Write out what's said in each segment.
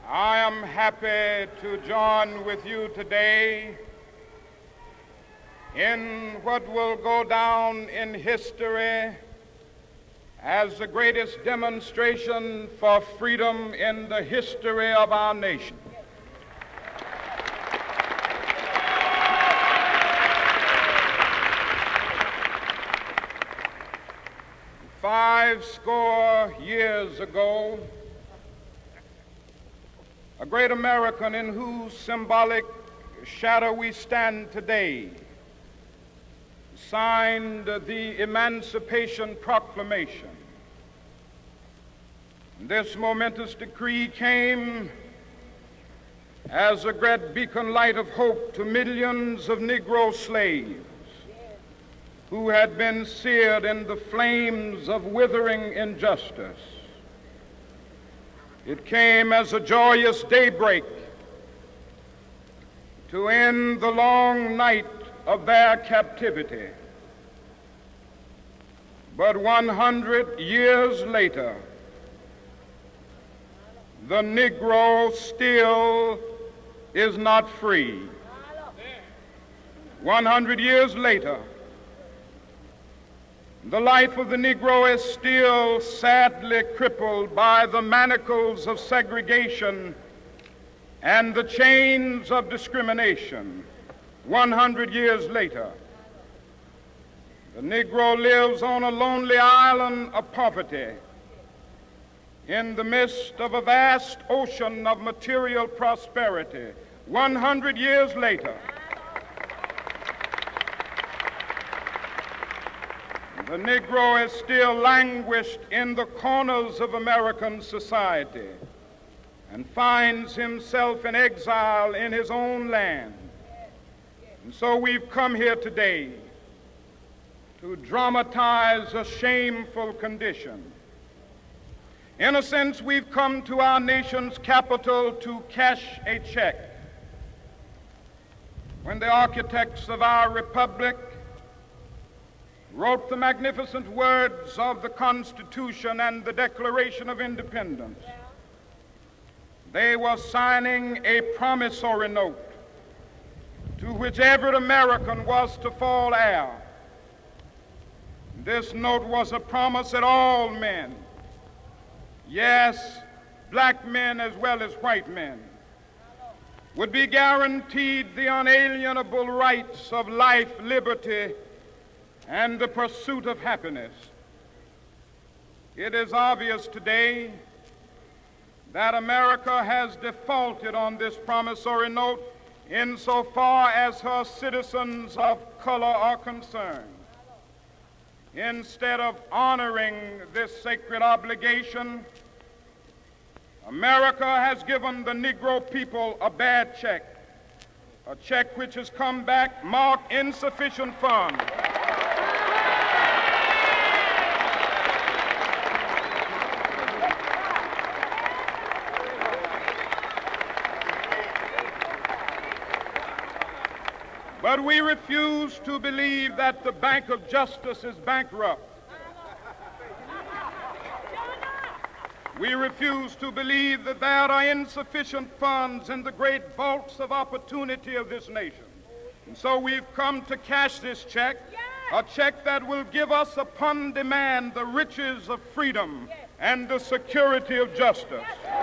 I am happy to join with you today in what will go down in history as the greatest demonstration for freedom in the history of our nation. Five score years ago, a great American in whose symbolic shadow we stand today signed the Emancipation Proclamation. This momentous decree came as a great beacon light of hope to millions of Negro slaves who had been seared in the flames of withering injustice. It came as a joyous daybreak to end the long night of their captivity. But 100 years later, the Negro still is not free. 100 years later, the life of the Negro is still sadly crippled by the manacles of segregation and the chains of discrimination. 100 years later, the Negro lives on a lonely island of poverty in the midst of a vast ocean of material prosperity. 100 years later, the Negro is still languished in the corners of American society and finds himself in exile in his own land. And so we've come here today to dramatize a shameful condition. In a sense, we've come to our nation's capital to cash a check. When the architects of our republic wrote the magnificent words of the Constitution and the Declaration of Independence, they were signing a promissory note to which every American was to fall heir. This note was a promise that all men, yes, black men as well as white men, would be guaranteed the unalienable rights of life, liberty, and the pursuit of happiness. It is obvious today that America has defaulted on this promissory note insofar as her citizens of color are concerned. Instead of honoring this sacred obligation, America has given the Negro people a bad check, a check which has come back marked insufficient funds. But we refuse to believe that the Bank of Justice is bankrupt. We refuse to believe that there are insufficient funds in the great vaults of opportunity of this nation. And so we've come to cash this check, a check that will give us upon demand the riches of freedom and the security of justice.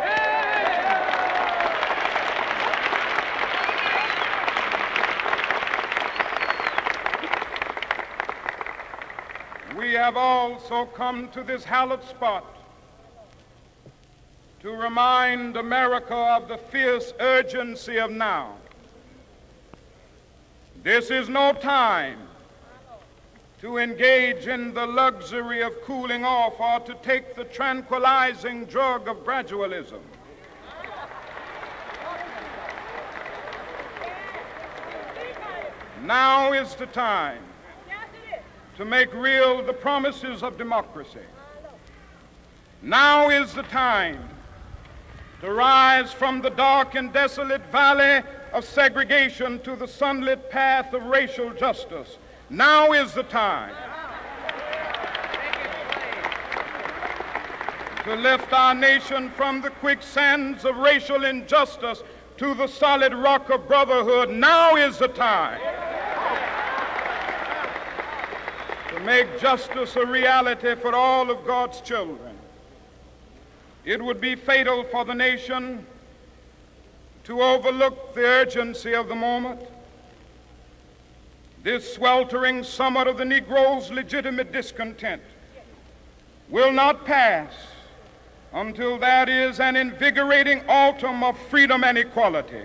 We have also come to this hallowed spot to remind America of the fierce urgency of now. This is no time to engage in the luxury of cooling off or to take the tranquilizing drug of gradualism. Now is the time to make real the promises of democracy. Now is the time to rise from the dark and desolate valley of segregation to the sunlit path of racial justice. Now is the time to lift our nation from the quicksands of racial injustice to the solid rock of brotherhood. Now is the time to make justice a reality for all of God's children. It would be fatal for the nation to overlook the urgency of the moment. This sweltering summit of the Negro's legitimate discontent will not pass until there is an invigorating autumn of freedom and equality.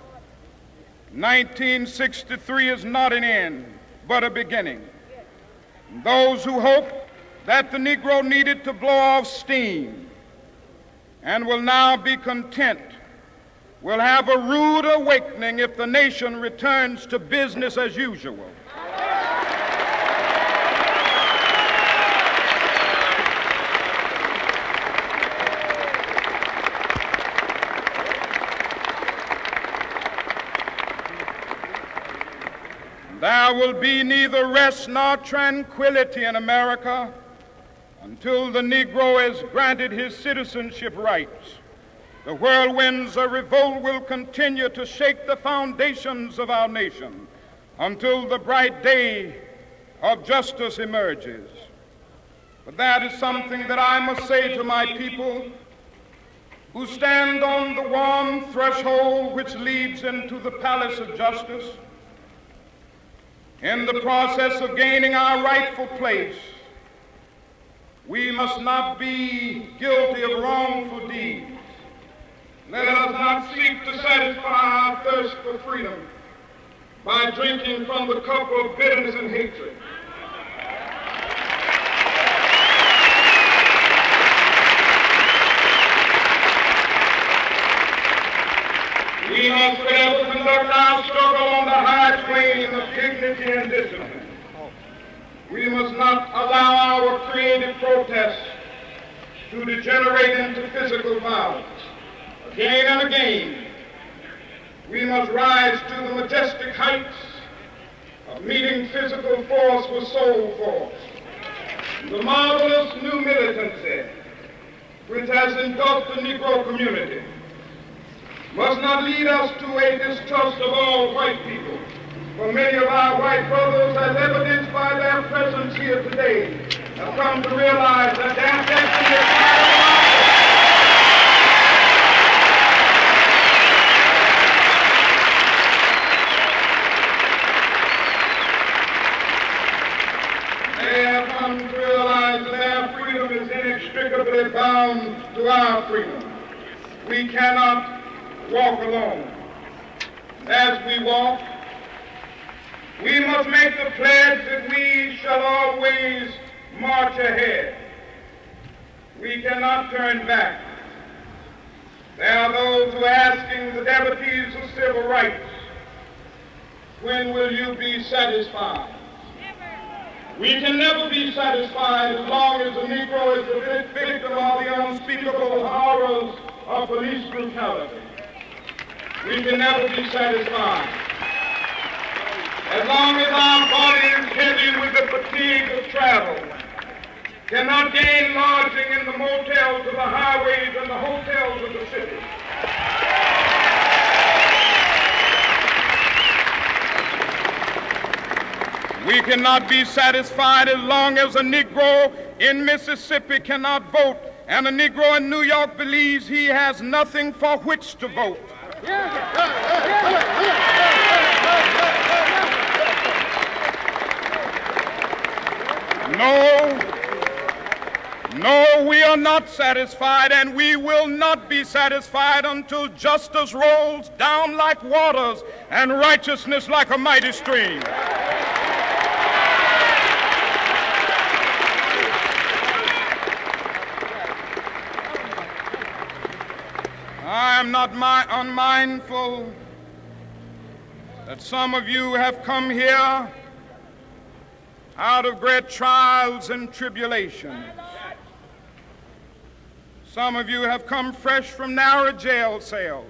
1963 is not an end, but a beginning. Those who hope that the Negro needed to blow off steam and will now be content will have a rude awakening if the nation returns to business as usual. There will be neither rest nor tranquility in America until the Negro is granted his citizenship rights. The whirlwinds of revolt will continue to shake the foundations of our nation until the bright day of justice emerges. But that is something that I must say to my people who stand on the warm threshold which leads into the palace of justice. In the process of gaining our rightful place, we must not be guilty of wrongful deeds. Let us not seek to satisfy our thirst for freedom by drinking from the cup of bitterness and hatred. We must forever conduct our struggle on the high plane of dignity and discipline. We must not allow our creative protests to degenerate into physical violence. Again and again, we must rise to the majestic heights of meeting physical force with soul force. The marvelous new militancy which has engulfed the Negro community must not lead us to a distrust of all white people. For many of our white brothers, as evidenced by their presence here today, have come to realize that their destiny is they have come to realize that their freedom is inextricably bound to our freedom. We cannot walk alone. As we walk, we must make the pledge that we shall always march ahead. We cannot turn back. There are those who are asking the devotees of civil rights, when will you be satisfied? We can never be satisfied as long as the Negro is the victim of the unspeakable horrors of police brutality. We can never be satisfied as long as our body is heavy with the fatigue of travel, cannot gain lodging in the motels of the highways and the hotels of the city. We cannot be satisfied as long as a Negro in Mississippi cannot vote and a Negro in New York believes he has nothing for which to vote. No, we are not satisfied, and we will not be satisfied until justice rolls down like waters and righteousness like a mighty stream. I am not unmindful that some of you have come here out of great trials and tribulations. Some of you have come fresh from narrow jail cells.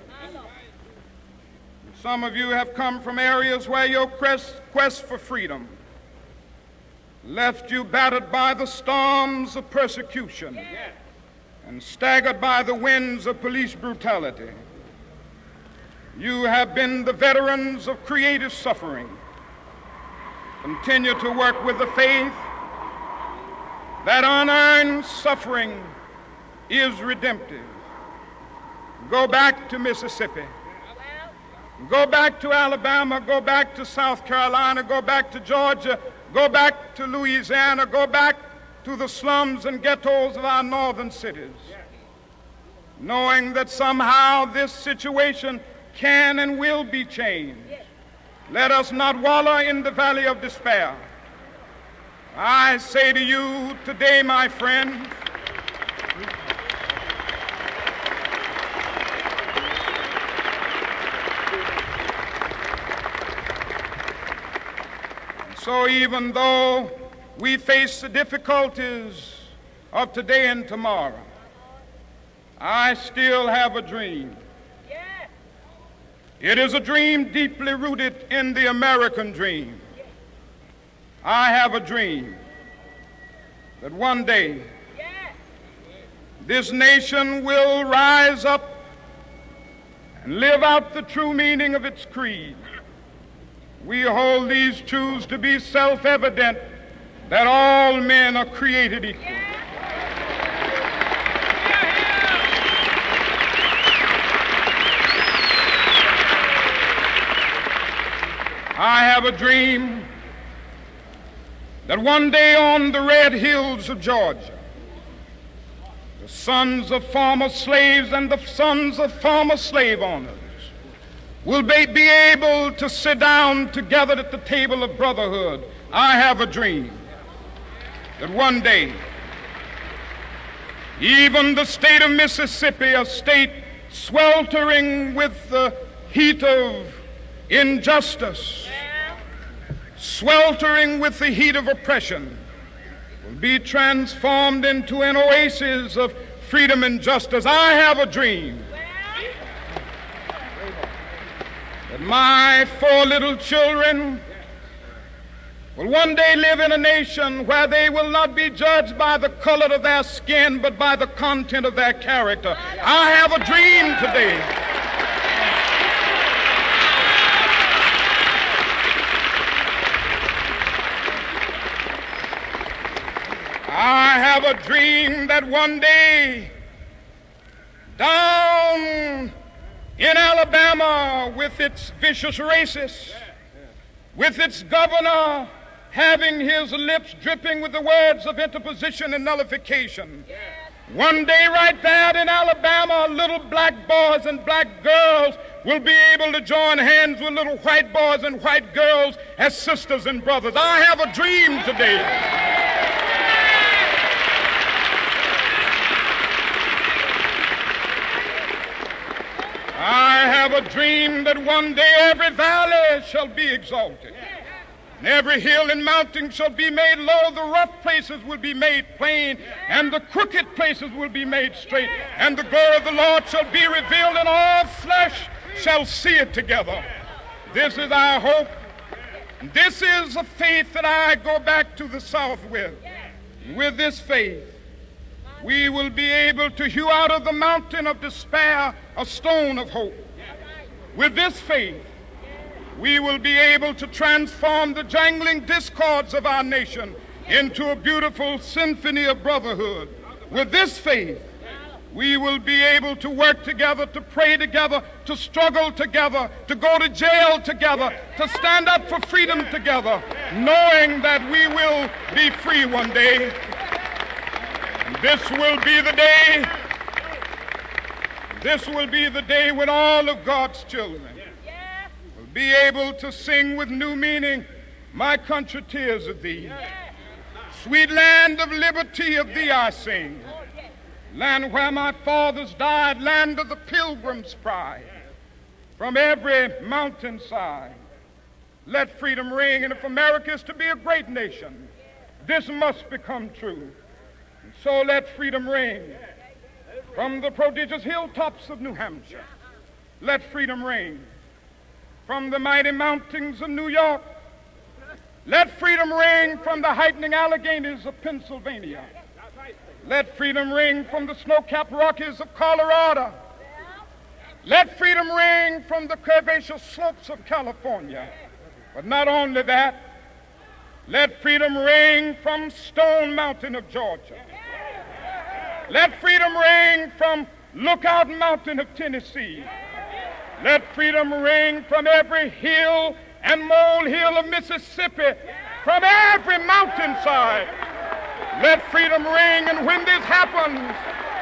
Some of you have come from areas where your quest for freedom left you battered by the storms of persecution. and staggered by the winds of police brutality. You have been the veterans of creative suffering. Continue to work with the faith that unearned suffering is redemptive. Go back to Mississippi. Go back to Alabama. Go back to South Carolina. Go back to Georgia. Go back to Louisiana. Go back to the slums and ghettos of our northern cities, knowing that somehow this situation can and will be changed. Let us not wallow in the valley of despair. I say to you today, my friends, so even though we face the difficulties of today and tomorrow, I still have a dream. It is a dream deeply rooted in the American dream. I have a dream that one day this nation will rise up and live out the true meaning of its creed. We hold these truths to be self-evident, that all men are created equal. I have a dream that one day on the red hills of Georgia, the sons of former slaves and the sons of former slave owners will be able to sit down together at the table of brotherhood. I have a dream that one day, even the state of Mississippi, a state sweltering with the heat of injustice, sweltering with the heat of oppression, will be transformed into an oasis of freedom and justice. I have a dream that my 4 little children will one day live in a nation where they will not be judged by the color of their skin, but by the content of their character. I have a dream today I have a dream that one day down in Alabama, with its vicious racists, with its governor having his lips dripping with the words of interposition and nullification, one day right there in Alabama, little black boys and black girls will be able to join hands with little white boys and white girls as sisters and brothers. I have a dream today I have a dream that one day every valley shall be exalted, and every hill and mountain shall be made low. The rough places will be made plain, and the crooked places will be made straight. And the glory of the Lord shall be revealed, and all flesh shall see it together. This is our hope. This is a faith that I go back to the South with. With this faith, we will be able to hew out of the mountain of despair a stone of hope. With this faith, we will be able to transform the jangling discords of our nation into a beautiful symphony of brotherhood. With this faith, we will be able to work together, to pray together, to struggle together, to go to jail together, to stand up for freedom together, knowing that we will be free one day. This will be the day when all of God's children will be able to sing with new meaning, my country, tears of thee. Sweet land of liberty, of thee I sing. Land where my fathers died, land of the pilgrim's pride. From every mountainside, let freedom ring. And if America is to be a great nation, this must become true. So let freedom ring from the prodigious hilltops of New Hampshire. Let freedom ring from the mighty mountains of New York. Let freedom ring from the heightening Alleghanies of Pennsylvania. Let freedom ring from the snow-capped Rockies of Colorado. Let freedom ring from the curvaceous slopes of California. But not only that, let freedom ring from Stone Mountain of Georgia. Let freedom ring from Lookout Mountain of Tennessee. Let freedom ring from every hill and molehill of Mississippi, from every mountainside. Let freedom ring, and when this happens,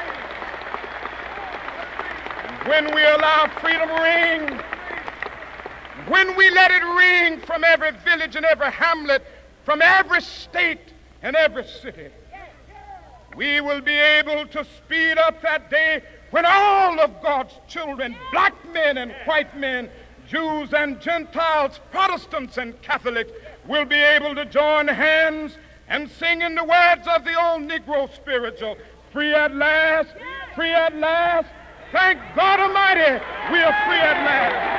when we allow freedom ring, when we let it ring from every village and every hamlet, from every state and every city, we will be able to speed up that day when all of God's children, black men and white men, Jews and Gentiles, Protestants and Catholics, will be able to join hands and sing in the words of the old Negro spiritual, free at last, free at last. Thank God Almighty, we are free at last.